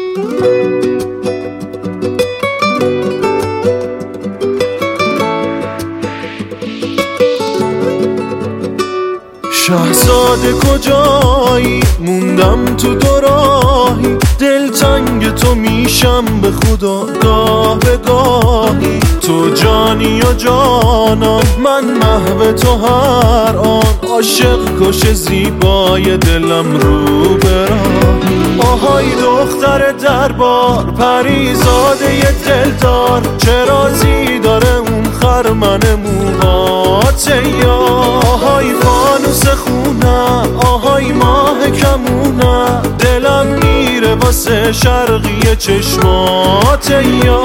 شهزاده کجایی؟ موندم تو دوراهی، دلتنگ تو میشم به خدا گاه به گاهی. تو جانی و جانم، من محو تو هر آن، عاشق کش زیبای دلم رو براهی. آهای دختر دربار، پریزاده دلدار، چه رازی داره اون خرمن موهات یا؟ آهای فانوس خونم، آهای ماه کمونم، دلم میره واسه شرقی چشمات یا.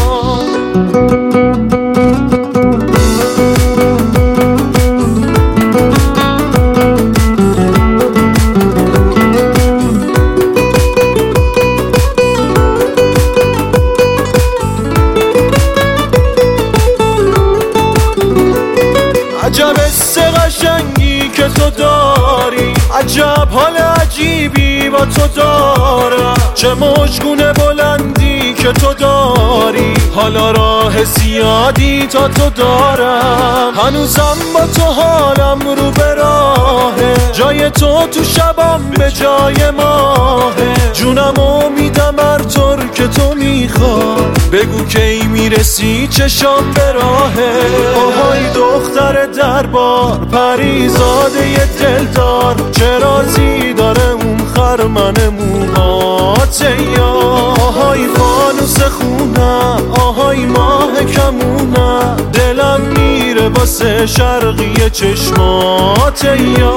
عجب حس قشنگی که تو داری، عجب حال عجیبی با تو دارم، چه مشگونه بلندی که تو داری، حالا راه زیادی تا تو دارم. هنوزم با تو حالم رو به راهه، جای تو تو شبم به جای ماهه، جونمو میدم هر طور که تو میخوای، بگو کی میرسی چشام به راهه. آهای دختر دربار، پریزاده دلدار، چه رازی داره اون خرمن موهات یا؟ آهای فانوس خونم، آهای ماه کمونم، دلم میره واسه شرقی چشمات یا.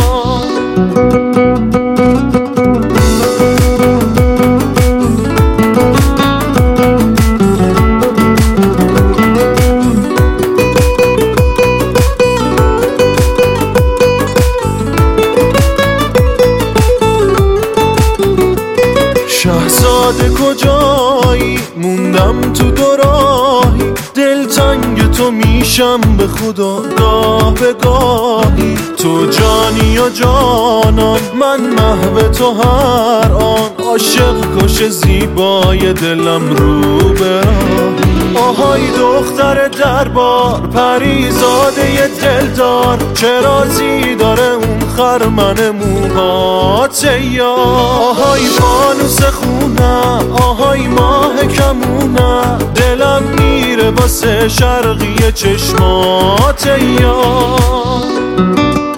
شهزاده کجایی؟ موندم تو دوراهی، دلتنگ تو میشم به خدا گاه به گاهی. تو جانی و جانم، من محو تو هر آن، عاشق کش زیبای دلم رو براهی. آهای دختر دربار، پریزاده دلدار، چه رازی داره اون خرمن موهات یا؟ آهای فانوس خونم، آهای ماه کمونم، دلم میره واسه شرقی چشمات یا.